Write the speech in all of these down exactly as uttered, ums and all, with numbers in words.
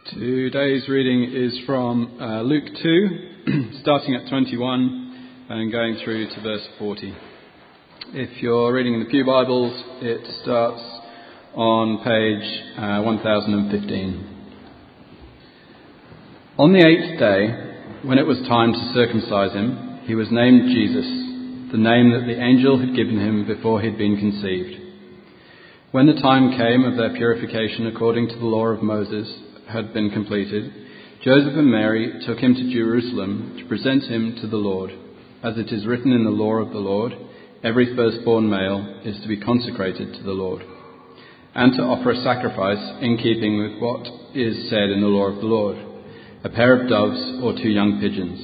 Today's reading is from uh, Luke two, starting at twenty-one and going through to verse forty. If you're reading in the Pew Bibles, it starts on page uh, one thousand fifteen. On the eighth day, when it was time to circumcise him, he was named Jesus, the name that the angel had given him before he had been conceived. When the time came of their purification according to the law of Moses had been completed, Joseph and Mary took him to Jerusalem to present him to the Lord. As it is written in the law of the Lord, every firstborn male is to be consecrated to the Lord, and to offer a sacrifice in keeping with what is said in the law of the Lord, a pair of doves or two young pigeons.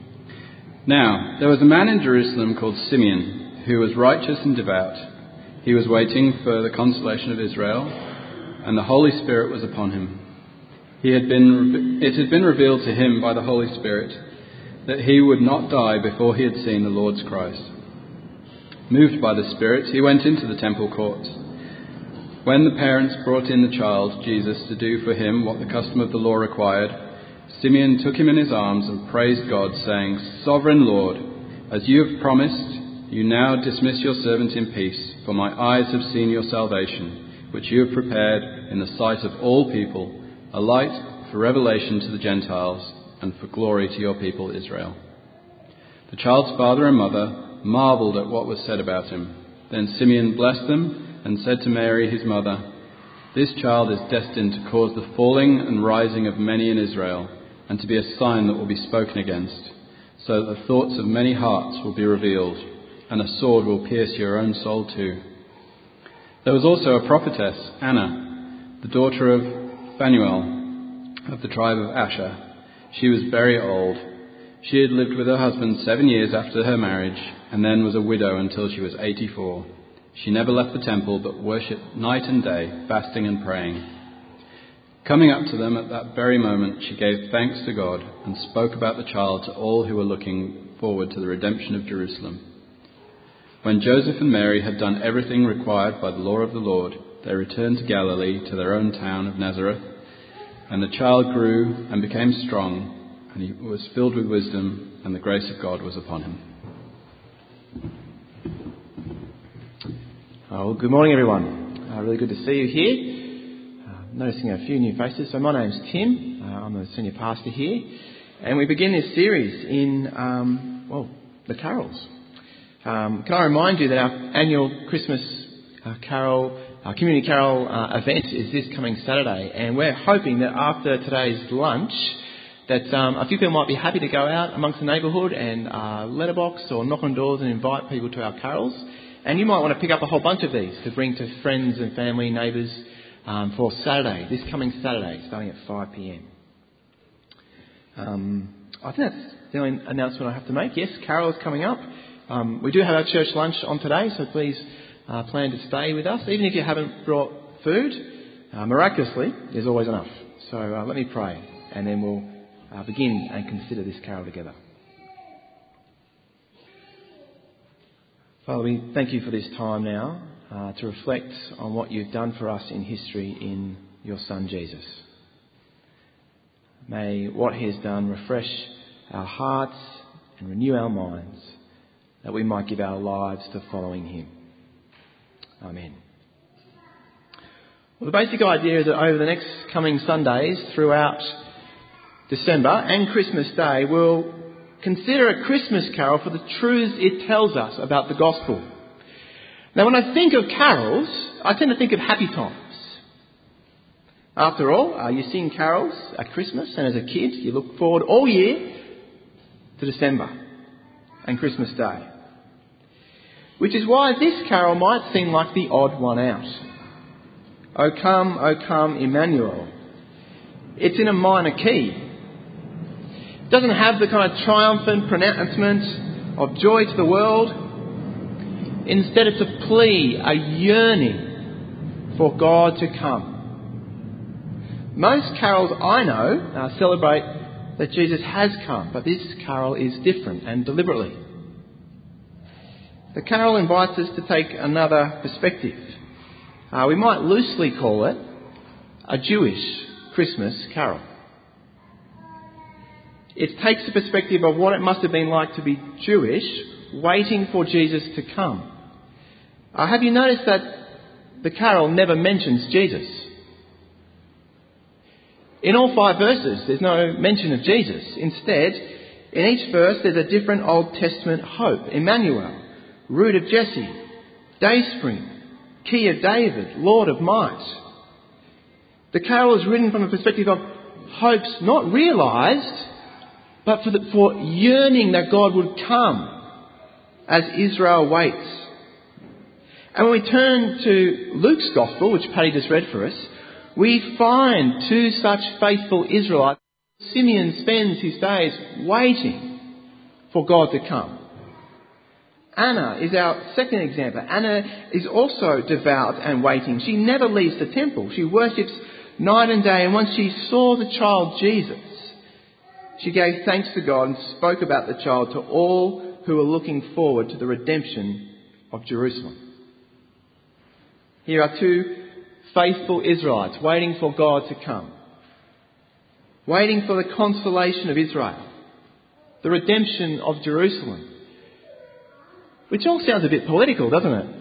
Now, there was a man in Jerusalem called Simeon, who was righteous and devout. He was waiting for the consolation of Israel, and the Holy Spirit was upon him. He had been, it had been revealed to him by the Holy Spirit that he would not die before he had seen the Lord's Christ. Moved by the Spirit, he went into the temple courts. When the parents brought in the child, Jesus, to do for him what the custom of the law required, Simeon took him in his arms and praised God, saying, "Sovereign Lord, as you have promised, you now dismiss your servant in peace, for my eyes have seen your salvation, which you have prepared in the sight of all people, a light for revelation to the Gentiles and for glory to your people Israel." The child's father and mother marvelled at what was said about him. Then Simeon blessed them and said to Mary, his mother, "This child is destined to cause the falling and rising of many in Israel, and to be a sign that will be spoken against, so that the thoughts of many hearts will be revealed, and a sword will pierce your own soul too." There was also a prophetess, Anna, the daughter of Phanuel, of the tribe of Asher. She was very old. She had lived with her husband seven years after her marriage, and then was a widow until she was eighty-four. She never left the temple, but worshipped night and day, fasting and praying. Coming up to them at that very moment, she gave thanks to God and spoke about the child to all who were looking forward to the redemption of Jerusalem. When Joseph and Mary had done everything required by the law of the Lord, they returned to Galilee, to their own town of Nazareth. And the child grew and became strong, and he was filled with wisdom, and the grace of God was upon him. Oh, well, good morning, everyone. Uh, really good to see you here. Uh, noticing a few new faces. So my name's Tim. Uh, I'm the senior pastor here. And we begin this series in, um, well, the carols. Um, can I remind you that our annual Christmas uh, carol, our community carol uh, event is this coming Saturday. And we're hoping that after today's lunch that um, a few people might be happy to go out amongst the neighbourhood and uh, letterbox or knock on doors and invite people to our carols. And you might want to pick up a whole bunch of these to bring to friends and family, neighbours um, for Saturday, this coming Saturday, starting at five p.m. Um, I think that's the only announcement I have to make. Yes, carol is coming up. Um, we do have our church lunch on today, so please uh, plan to stay with us. Even if you haven't brought food, uh, miraculously, there's always enough. So uh, let me pray, and then we'll uh, begin and consider this carol together. Father, we thank you for this time now uh, to reflect on what you've done for us in history in your Son Jesus. May what he has done refresh our hearts and renew our minds, that we might give our lives to following him. Amen. Well, the basic idea is that over the next coming Sundays throughout December and Christmas Day, we'll consider a Christmas carol for the truths it tells us about the gospel. Now, when I think of carols, I tend to think of happy times. After all, uh, you sing carols at Christmas, and as a kid, you look forward all year to December and Christmas Day. Which is why this carol might seem like the odd one out. O come, O come, Emmanuel. It's in a minor key. It doesn't have the kind of triumphant pronouncement of joy to the world. Instead, it's a plea, a yearning for God to come. Most carols I know uh, celebrate that Jesus has come, but this carol is different, and deliberately. The carol invites us to take another perspective. Uh, we might loosely call it a Jewish Christmas carol. It takes the perspective of what it must have been like to be Jewish, waiting for Jesus to come. Uh, have you noticed that the carol never mentions Jesus? In all five verses, there's no mention of Jesus. Instead, in each verse, there's a different Old Testament hope. Emmanuel, Root of Jesse, Dayspring, Key of David, Lord of Might. The carol is written from a perspective of hopes not realised, but for, the, for yearning that God would come as Israel waits. And when we turn to Luke's Gospel, which Paddy just read for us, we find two such faithful Israelites. Simeon spends his days waiting for God to come. Anna is our second example. Anna is also devout and waiting. She never leaves the temple. She worships night and day. And once she saw the child Jesus, she gave thanks to God and spoke about the child to all who were looking forward to the redemption of Jerusalem. Here are two faithful Israelites waiting for God to come, waiting for the consolation of Israel, the redemption of Jerusalem, which all sounds a bit political, doesn't it?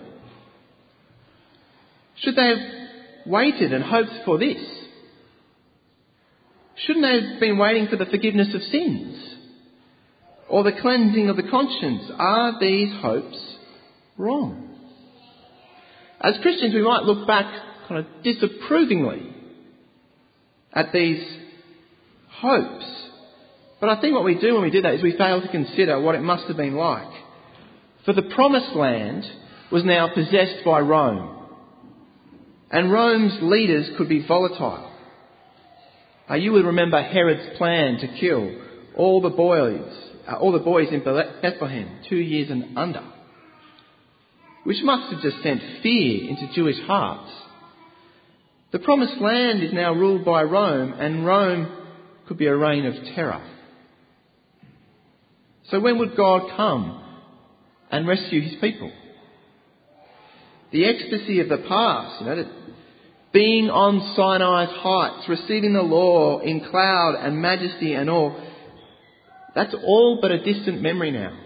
Should they have waited and hoped for this? Shouldn't they have been waiting for the forgiveness of sins or the cleansing of the conscience? Are these hopes wrong? As Christians, we might look back kind of disapprovingly at these hopes. But I think what we do when we do that is we fail to consider what it must have been like. For the promised land was now possessed by Rome. And Rome's leaders could be volatile. Uh, you would remember Herod's plan to kill all the boys, uh, all the boys in Bethlehem, two years and under, which must have just sent fear into Jewish hearts. The promised land is now ruled by Rome, and Rome could be a reign of terror. So when would God come and rescue his people? The ecstasy of the past, you know, that being on Sinai's heights, receiving the law in cloud and majesty and all, that's all but a distant memory now.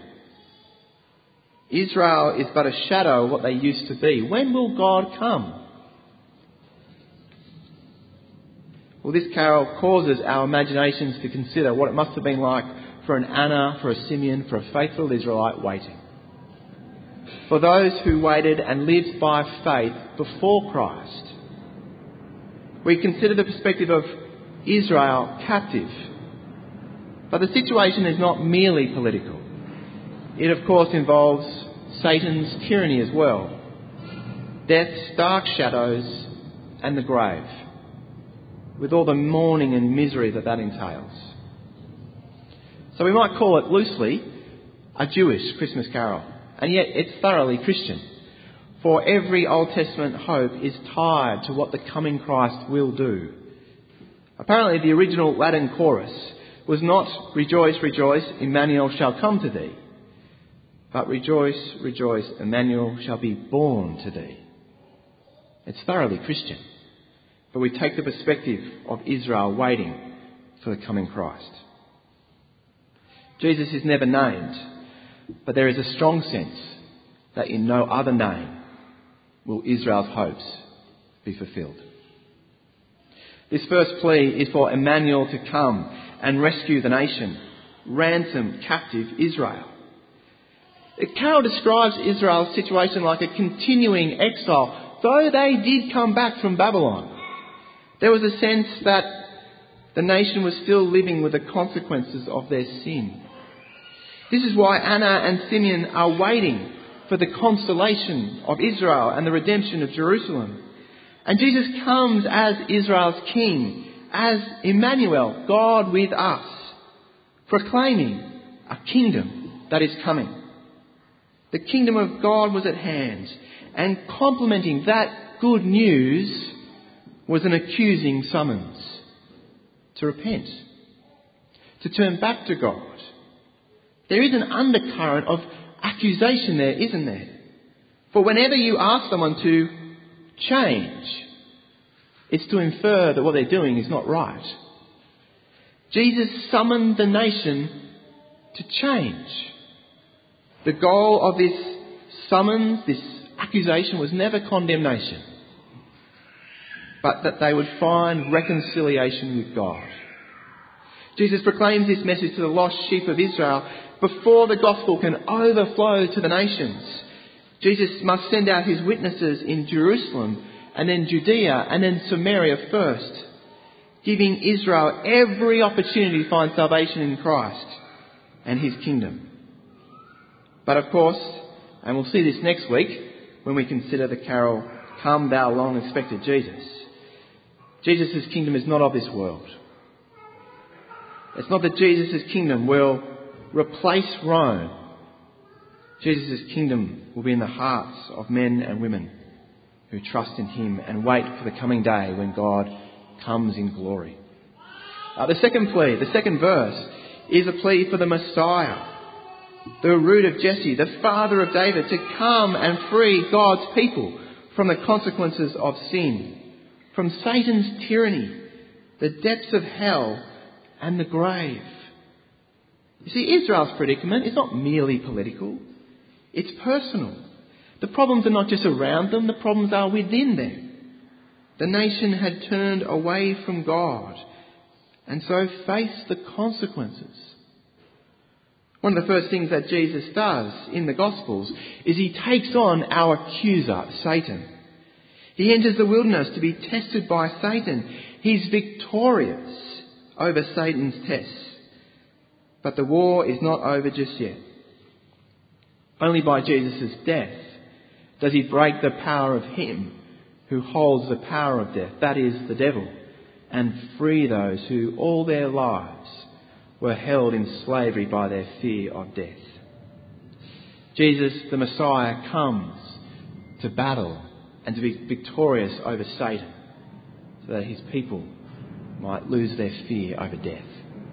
Israel is but a shadow of what they used to be. When will God come? Well, this carol causes our imaginations to consider what it must have been like for an Anna, for a Simeon, for a faithful Israelite waiting. For those who waited and lived by faith before Christ. We consider the perspective of Israel captive. But the situation is not merely political. It, of course, involves Satan's tyranny as well. Death's dark shadows and the grave, with all the mourning and misery that that entails. So we might call it loosely a Jewish Christmas carol, and yet it's thoroughly Christian. For every Old Testament hope is tied to what the coming Christ will do. Apparently the original Latin chorus was not "Rejoice, rejoice, Emmanuel shall come to thee," but "Rejoice, rejoice, Emmanuel shall be born to thee." It's thoroughly Christian, but we take the perspective of Israel waiting for the coming Christ. Jesus is never named, but there is a strong sense that in no other name will Israel's hopes be fulfilled. This first plea is for Emmanuel to come and rescue the nation, ransom captive Israel. The carol describes Israel's situation like a continuing exile, though they did come back from Babylon. There was a sense that the nation was still living with the consequences of their sin. This is why Anna and Simeon are waiting for the consolation of Israel and the redemption of Jerusalem. And Jesus comes as Israel's king, as Emmanuel, God with us, proclaiming a kingdom that is coming. The kingdom of God was at hand, and complementing that good news was an accusing summons to repent, to turn back to God. There is an undercurrent of accusation there, isn't there? For whenever you ask someone to change, it's to infer that what they're doing is not right. Jesus summoned the nation to change. The goal of this summons, this accusation, was never condemnation, but that they would find reconciliation with God. Jesus proclaims this message to the lost sheep of Israel before the gospel can overflow to the nations. Jesus must send out his witnesses in Jerusalem and then Judea and then Samaria first, giving Israel every opportunity to find salvation in Christ and his kingdom. But of course, and we'll see this next week when we consider the carol, Come Thou Long Expected Jesus, Jesus' kingdom is not of this world. It's not that Jesus' kingdom will replace Rome. Jesus' kingdom will be in the hearts of men and women who trust in him and wait for the coming day when God comes in glory. Uh, the second plea, the second verse, is a plea for the Messiah, the root of Jesse, the father of David, to come and free God's people from the consequences of sin, from Satan's tyranny, the depths of hell and the grave. You see, Israel's predicament is not merely political. It's personal. The problems are not just around them, the problems are within them. The nation had turned away from God and so faced the consequences. One of the first things that Jesus does in the Gospels is he takes on our accuser, Satan. He enters the wilderness to be tested by Satan. He's victorious over Satan's tests. But the war is not over just yet. Only by Jesus' death does he break the power of him who holds the power of death, that is, the devil, and free those who all their lives were held in slavery by their fear of death. Jesus, the Messiah, comes to battle and to be victorious over Satan so that his people might lose their fear over death.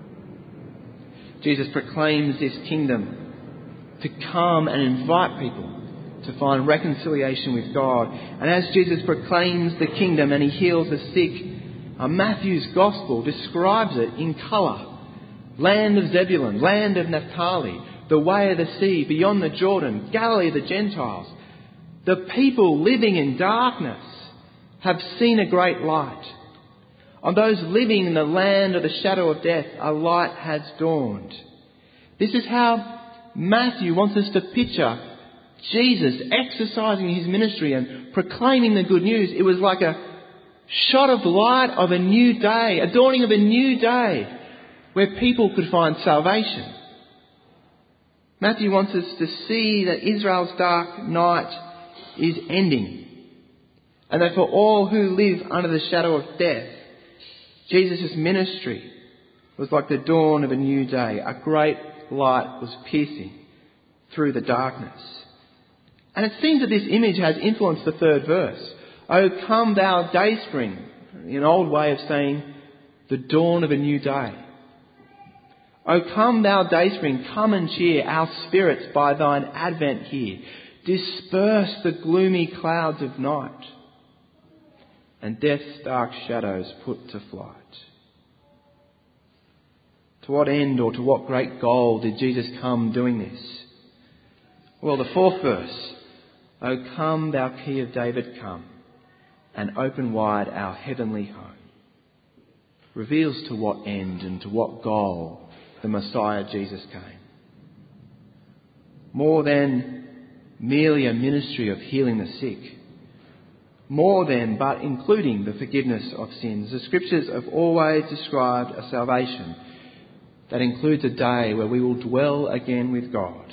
Jesus proclaims this kingdom to come and invite people to find reconciliation with God. And as Jesus proclaims the kingdom and he heals the sick, uh, Matthew's Gospel describes it in colour. Land of Zebulun, land of Naphtali, the way of the sea, beyond the Jordan, Galilee of the Gentiles. The people living in darkness have seen a great light. On those living in the land of the shadow of death, a light has dawned. This is how Matthew wants us to picture Jesus exercising his ministry and proclaiming the good news. It was like a shot of light of a new day, a dawning of a new day where people could find salvation. Matthew wants us to see that Israel's dark night is ending, and that for all who live under the shadow of death, Jesus' ministry was like the dawn of a new day. A great light was piercing through the darkness. And it seems that this image has influenced the third verse. O come thou dayspring, an old way of saying the dawn of a new day. O come thou dayspring, come and cheer our spirits by thine advent here. Disperse the gloomy clouds of night, and death's dark shadows put to flight. To what end or to what great goal did Jesus come doing this? Well, the fourth verse, O come thou key of David, come, and open wide our heavenly home, reveals to what end and to what goal the Messiah Jesus came. More than merely a ministry of healing the sick, more than but including the forgiveness of sins, the Scriptures have always described a salvation that includes a day where we will dwell again with God.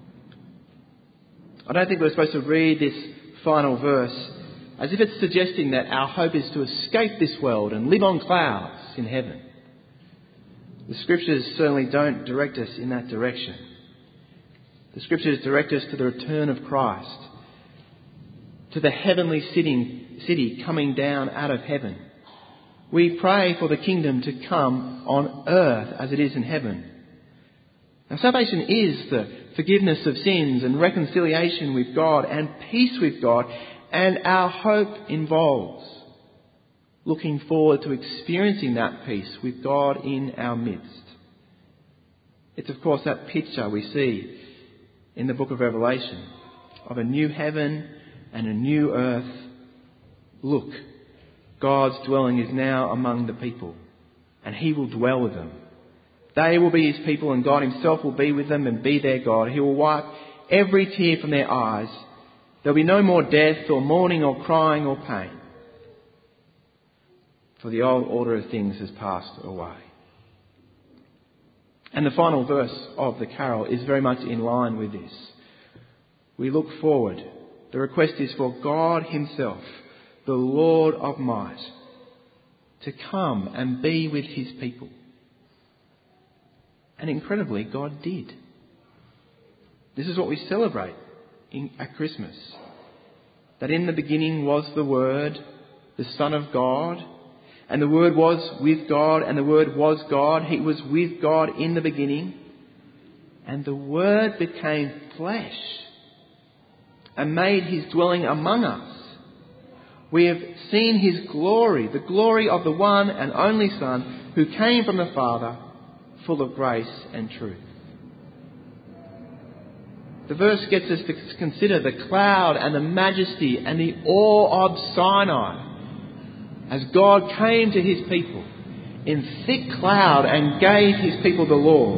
I don't think we're supposed to read this final verse as if it's suggesting that our hope is to escape this world and live on clouds in heaven. The Scriptures certainly don't direct us in that direction. The Scriptures direct us to the return of Christ, to the heavenly sitting, city coming down out of heaven. We pray for the kingdom to come on earth as it is in heaven. Now, salvation is the forgiveness of sins and reconciliation with God and peace with God, and our hope involves looking forward to experiencing that peace with God in our midst. It's of course that picture we see in the book of Revelation of a new heaven and a new earth. Look, God's dwelling is now among the people, and he will dwell with them. They will be his people, and God himself will be with them and be their God. He will wipe every tear from their eyes. There'll be no more death or mourning or crying or pain, for the old order of things has passed away. And the final verse of the carol is very much in line with this. We look forward. The request is for God himself, the Lord of might, to come and be with his people. And incredibly, God did. This is what we celebrate in, at Christmas. That in the beginning was the Word, the Son of God, and the Word was with God, and the Word was God. He was with God in the beginning. And the Word became flesh and made his dwelling among us. We have seen his glory, the glory of the one and only Son who came from the Father, full of grace and truth. The verse gets us to consider the cloud and the majesty and the awe of Sinai as God came to his people in thick cloud and gave his people the law.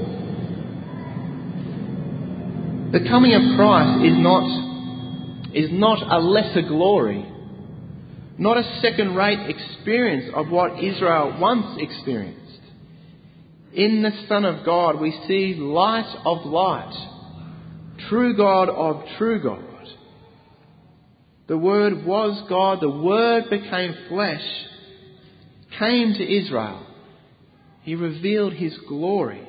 The coming of Christ is not, is not a lesser glory, not a second-rate experience of what Israel once experienced. In the Son of God we see light of light, true God of true God. The Word was God, the Word became flesh, came to Israel. He revealed his glory.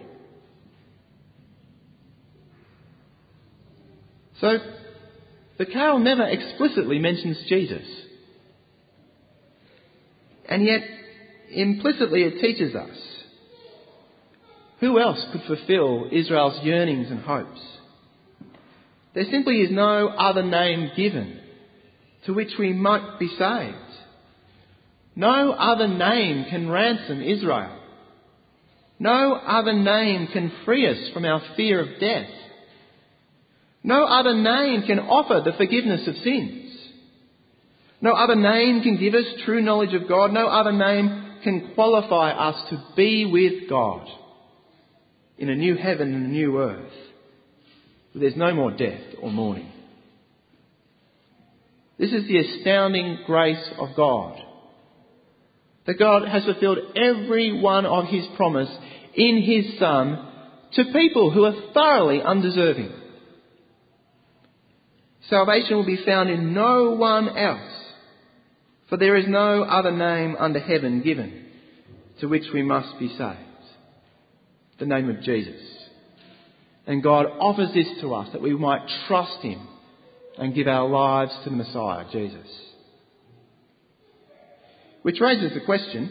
So, the carol never explicitly mentions Jesus. And yet, implicitly it teaches us who else could fulfill Israel's yearnings and hopes. There simply is no other name given to which we might be saved. No other name can ransom Israel. No other name can free us from our fear of death. No other name can offer the forgiveness of sins. No other name can give us true knowledge of God. No other name can qualify us to be with God in a new heaven and a new earth, where there's no more death or mourning. This is the astounding grace of God, that God has fulfilled every one of his promise in his Son to people who are thoroughly undeserving. Salvation will be found in no one else, for there is no other name under heaven given to which we must be saved. The name of Jesus. And God offers this to us that we might trust him and give our lives to the Messiah, Jesus. Which raises the question,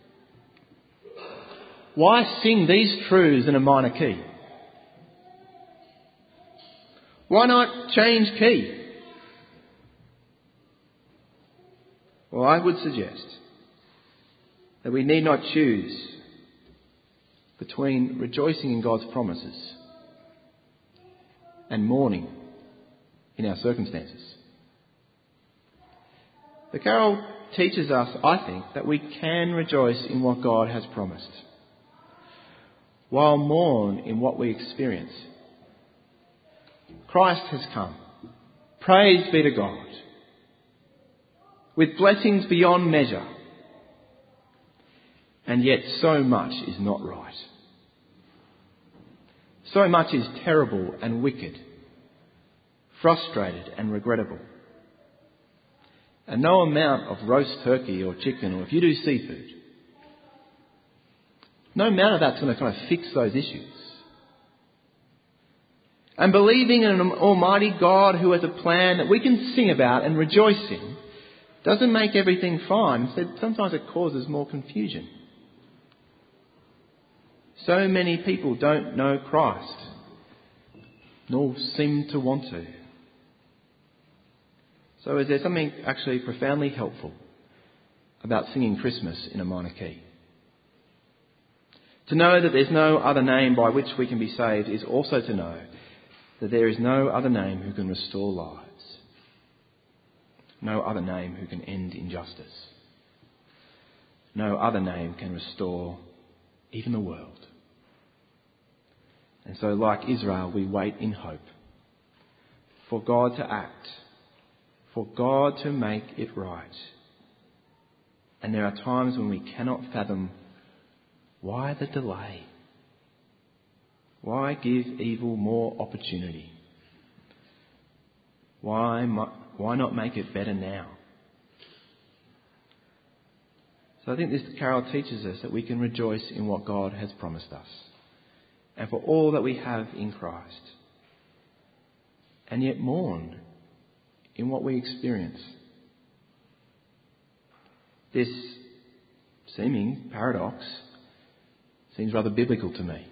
why sing these truths in a minor key? Why not change key? Well, I would suggest that we need not choose between rejoicing in God's promises and mourning in our circumstances. The carol teaches us, I think, that we can rejoice in what God has promised, while mourn in what we experience. Christ has come. Praise be to God. With blessings beyond measure. And yet so much is not right. So much is terrible and wicked, frustrated and regrettable. And no amount of roast turkey or chicken, or if you do seafood, no amount of that's going to kind of fix those issues. And believing in an almighty God who has a plan that we can sing about and rejoice in doesn't make everything fine. Instead, sometimes it causes more confusion. So many people don't know Christ, nor seem to want to. So is there something actually profoundly helpful about singing Christmas in a minor key. To know that there's no other name by which we can be saved is also to know that there is no other name who can restore lives. No other name who can end injustice. No other name can restore even the world. And so, like Israel, we wait in hope for God to act, for God to make it right. And there are times when we cannot fathom, why the delay? Why give evil more opportunity? Why, why not make it better now? So I think this carol teaches us that we can rejoice in what God has promised us and for all that we have in Christ, and yet mourn in what we experience. This seeming paradox seems rather biblical to me.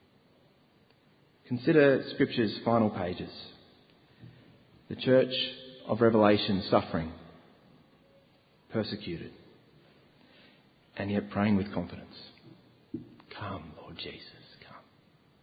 Consider Scripture's final pages. The church of Revelation suffering, persecuted, and yet praying with confidence. Come, Lord Jesus.